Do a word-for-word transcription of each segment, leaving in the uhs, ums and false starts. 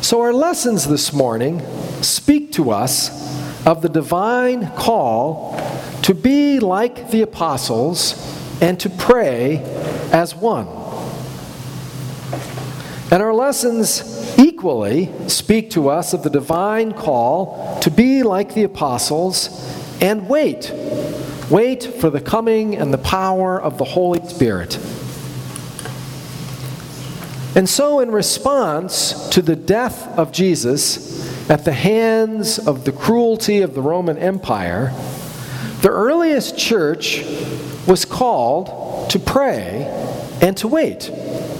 So our lessons this morning speak to us of the divine call to be like the apostles and to pray as one. And our lessons equally speak to us of the divine call to be like the apostles and wait. Wait for the coming and the power of the Holy Spirit. And so in response to the death of Jesus at the hands of the cruelty of the Roman Empire, the earliest church was called to pray and to wait.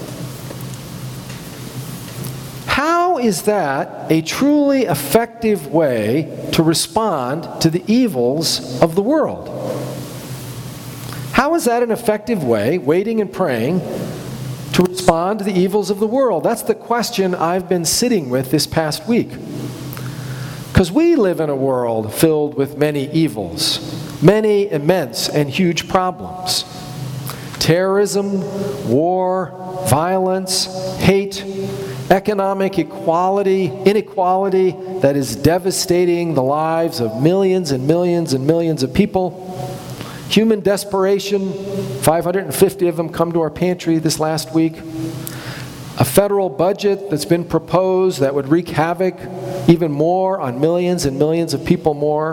How is that a truly effective way to respond to the evils of the world? How is that an effective way, waiting and praying, to respond to the evils of the world? That's the question I've been sitting with this past week. Because we live in a world filled with many evils, many immense and huge problems. Terrorism, war, violence, hate, economic equality, inequality that is devastating the lives of millions and millions and millions of people. Human desperation, five hundred fifty of them come to our pantry this last week. A federal budget that's been proposed that would wreak havoc even more on millions and millions of people more.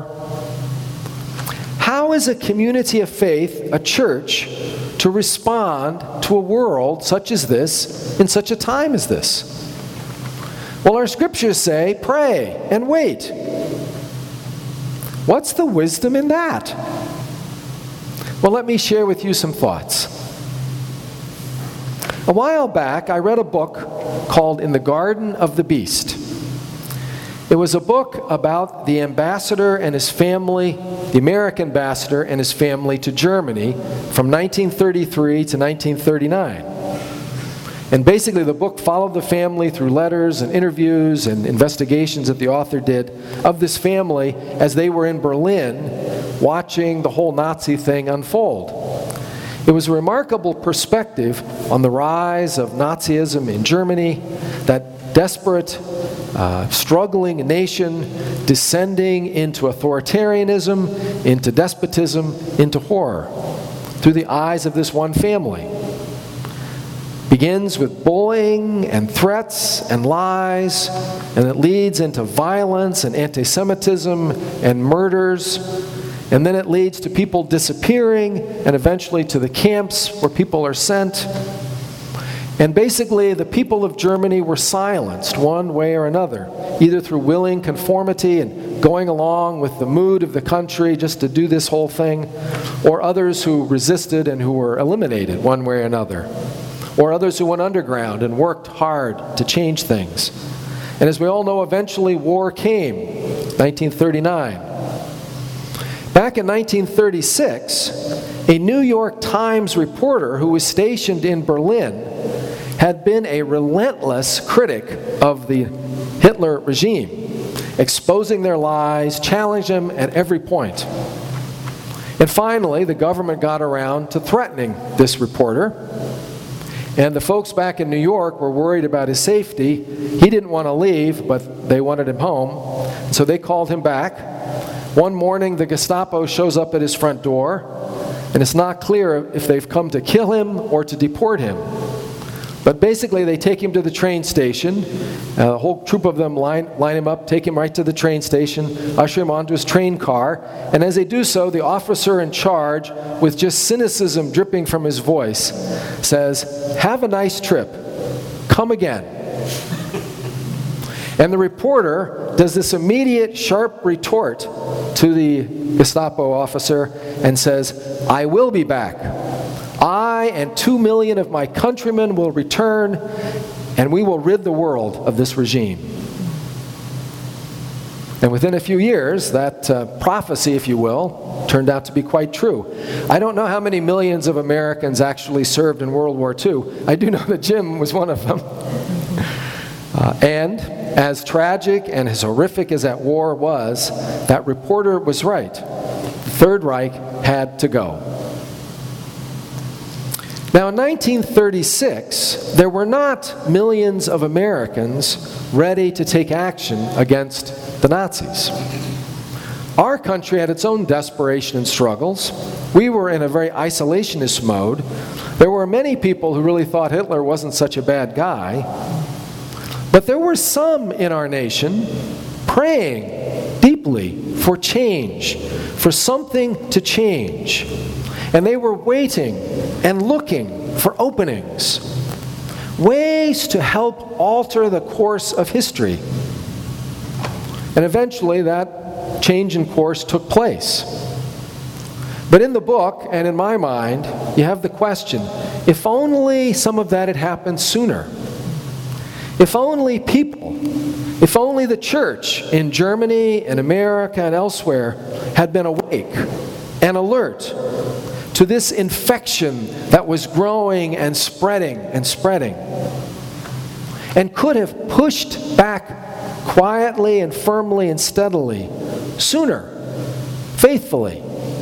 How is a community of faith, a church, to respond to a world such as this in such a time as this? Well, our scriptures say, pray and wait. What's the wisdom in that? Well, let me share with you some thoughts. A while back, I read a book called In the Garden of the Beast. It was a book about the ambassador and his family, the American ambassador and his family to Germany from nineteen thirty-three to nineteen thirty-nine. And basically the book followed the family through letters and interviews and investigations that the author did of this family as they were in Berlin watching the whole Nazi thing unfold. It was a remarkable perspective on the rise of Nazism in Germany, that desperate, uh, struggling nation descending into authoritarianism, into despotism, into horror, through the eyes of this one family. Begins with bullying and threats and lies, and it leads into violence and anti-Semitism and murders, and then it leads to people disappearing and eventually to the camps where people are sent. And basically the people of Germany were silenced one way or another, either through willing conformity and going along with the mood of the country just to do this whole thing, or others who resisted and who were eliminated one way or another. Or others who went underground and worked hard to change things. And as we all know, eventually war came, nineteen thirty-nine. Back in nineteen thirty-six, a New York Times reporter who was stationed in Berlin had been a relentless critic of the Hitler regime, exposing their lies, challenging them at every point. And finally, the government got around to threatening this reporter. And the folks back in New York were worried about his safety. He didn't want to leave, but they wanted him home. So they called him back. One morning, the Gestapo shows up at his front door, and it's not clear if they've come to kill him or to deport him. But basically, they take him to the train station. Uh, a whole troop of them line, line him up, take him right to the train station, usher him onto his train car. And as they do so, the officer in charge, with just cynicism dripping from his voice, says, "Have a nice trip. Come again." And the reporter does this immediate, sharp retort to the Gestapo officer and says, "I will be back. I and two million of my countrymen will return, and we will rid the world of this regime." And within a few years, that uh, prophecy, if you will, turned out to be quite true. I don't know how many millions of Americans actually served in World War Two. I do know that Jim was one of them. Uh, and as tragic and as horrific as that war was, that reporter was right. The Third Reich had to go. Now, in nineteen thirty-six, there were not millions of Americans ready to take action against the Nazis. Our country had its own desperation and struggles. We were in a very isolationist mode. There were many people who really thought Hitler wasn't such a bad guy. But there were some in our nation praying deeply for change, for something to change. And they were waiting and looking for openings, ways to help alter the course of history. And eventually that change in course took place. But in the book, and in my mind, you have the question, if only some of that had happened sooner. If only people, if only the church in Germany and America and elsewhere had been awake and alert to this infection that was growing and spreading and spreading, and could have pushed back quietly and firmly and steadily sooner, faithfully,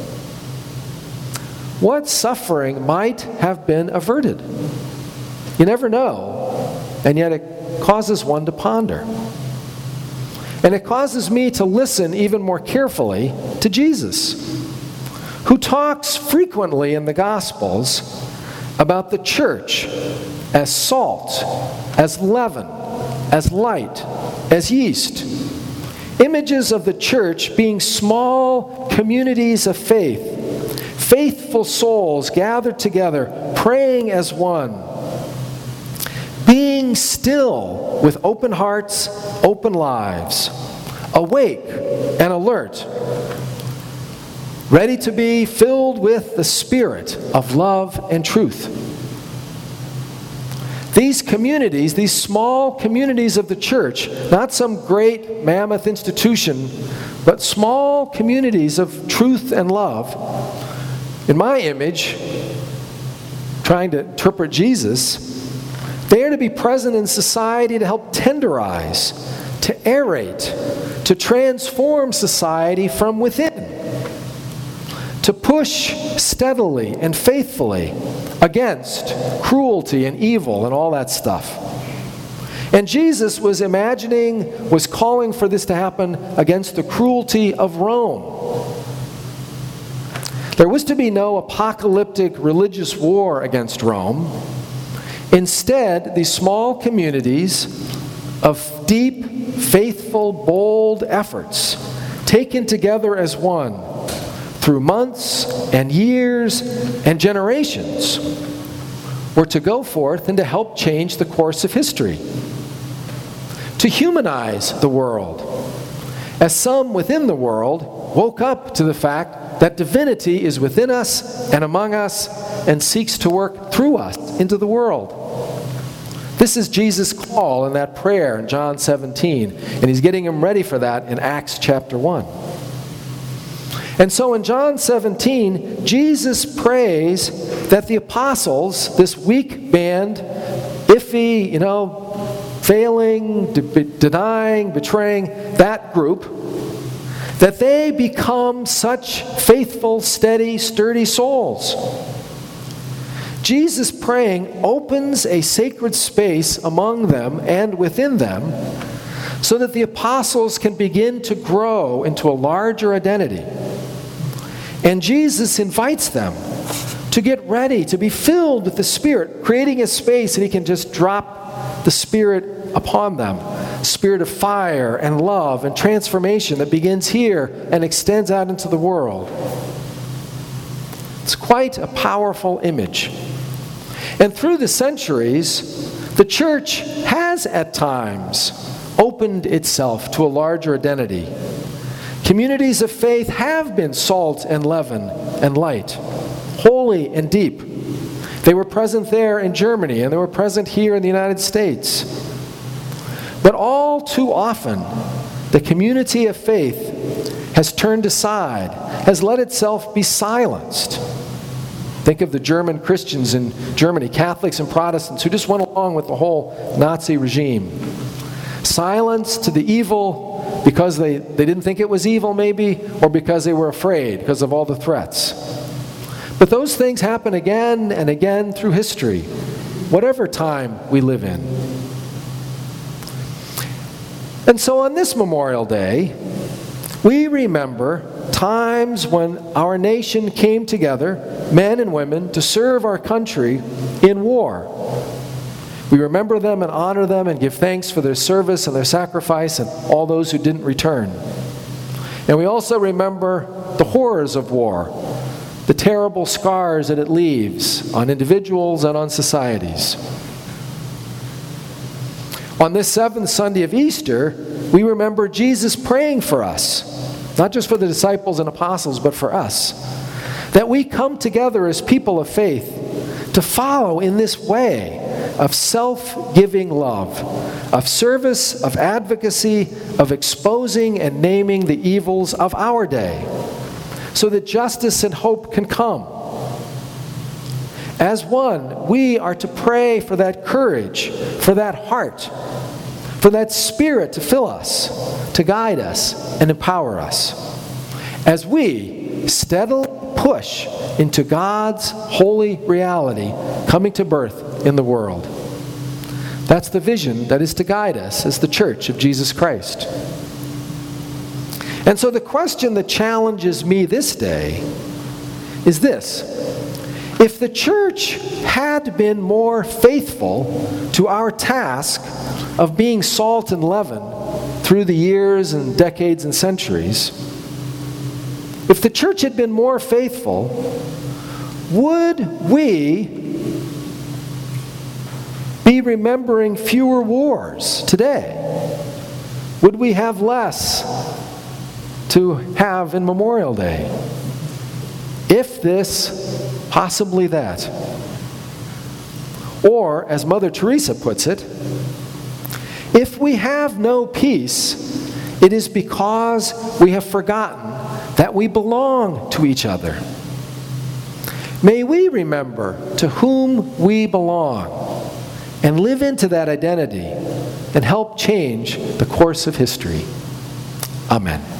what suffering might have been averted? You never know, and yet it causes one to ponder. And it causes me to listen even more carefully to Jesus, who talks frequently in the Gospels about the church as salt, as leaven, as light, as yeast. Images of the church being small communities of faith, faithful souls gathered together, praying as one, being still with open hearts, open lives, awake and alert, ready to be filled with the Spirit of love and truth. These communities, these small communities of the church, not some great mammoth institution, but small communities of truth and love, in my image, trying to interpret Jesus, they are to be present in society to help tenderize, to aerate, to transform society from within, to push steadily and faithfully against cruelty and evil and all that stuff. And Jesus was imagining, was calling for this to happen against the cruelty of Rome. There was to be no apocalyptic religious war against Rome. Instead, these small communities of deep, faithful, bold efforts, taken together as one through months and years and generations, were to go forth and to help change the course of history, to humanize the world, as some within the world woke up to the fact that divinity is within us and among us and seeks to work through us into the world. This is Jesus' call in that prayer in John seventeen, and he's getting them ready for that in Acts chapter one. And so in John seventeen, Jesus prays that the apostles, this weak band, iffy, you know, failing, de- denying, betraying, that group, that they become such faithful, steady, sturdy souls. Jesus praying opens a sacred space among them and within them so that the apostles can begin to grow into a larger identity. And Jesus invites them to get ready, to be filled with the Spirit, creating a space that he can just drop the Spirit upon them. Spirit of fire and love and transformation that begins here and extends out into the world. It's quite a powerful image. And through the centuries, the church has at times opened itself to a larger identity. Communities of faith have been salt and leaven and light, holy and deep. They were present there in Germany, and they were present here in the United States. But all too often, the community of faith has turned aside, has let itself be silenced. Think of the German Christians in Germany, Catholics and Protestants, who just went along with the whole Nazi regime. Silenced to the evil because they, they didn't think it was evil, maybe, or because they were afraid because of all the threats. But those things happen again and again through history, whatever time we live in. And so on this Memorial Day, we remember times when our nation came together, men and women, to serve our country in war. We remember them and honor them and give thanks for their service and their sacrifice and all those who didn't return. And we also remember the horrors of war, the terrible scars that it leaves on individuals and on societies. On this seventh Sunday of Easter, we remember Jesus praying for us, not just for the disciples and apostles, but for us, that we come together as people of faith to follow in this way of self-giving love, of service, of advocacy, of exposing and naming the evils of our day, so that justice and hope can come. As one, we are to pray for that courage, for that heart, for that spirit to fill us, to guide us, and empower us, as we steadily push into God's holy reality coming to birth in the world. That's the vision that is to guide us as the Church of Jesus Christ. And so the question that challenges me this day is this: if the Church had been more faithful to our task of being salt and leaven through the years and decades and centuries, if the Church had been more faithful, would we be remembering fewer wars today? Would we have less to have in Memorial Day? If this, possibly that. Or, as Mother Teresa puts it, if we have no peace, it is because we have forgotten that we belong to each other. May we remember to whom we belong and live into that identity and help change the course of history. Amen.